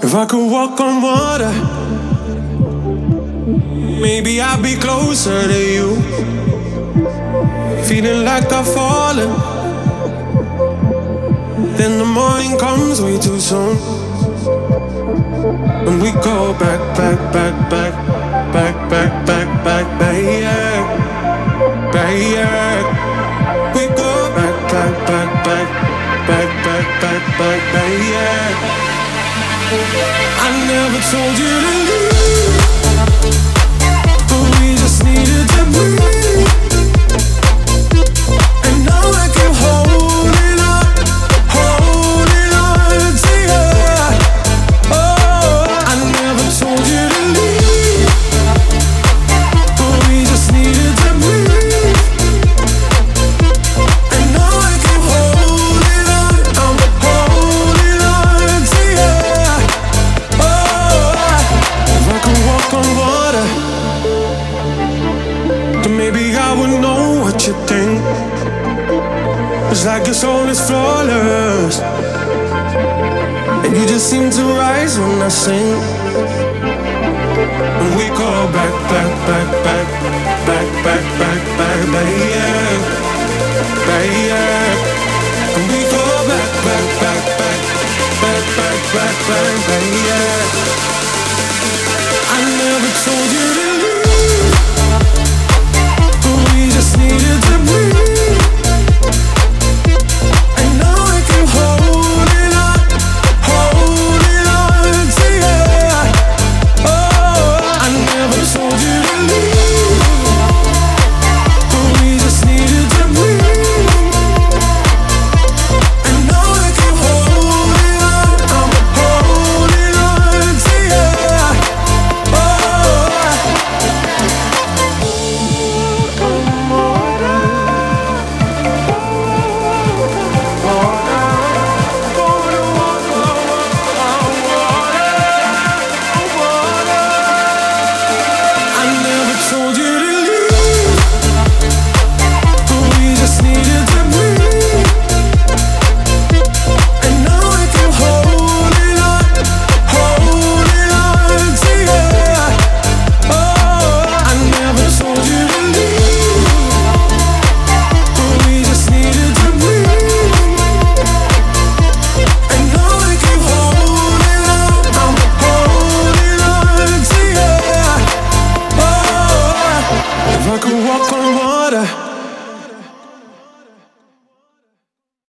If I could walk on water, maybe I'd be closer to you. Feeling like I've fallen, then the morning comes way too soon. And we go back, back, back, back, back, back, back, back, back, back. We go back, back, back, back, back, back, back, back, back. I never told you to leave, but we just needed to breathe. And now I keep holding on to you. Oh, I never told you to leave, but we just needed to breathe. And now I keep holding on, I'm holding on to you. Oh, if I could walk on water, then maybe I would know what you think. It's like your soul is flawless, and you just seem to rise when I sing. And we go back, back, back, back, back, back, back, back, back, yeah, back, yeah. And we go back, back, back, back, back, back, back, back, back, yeah. I never told you to leave, but we just needed to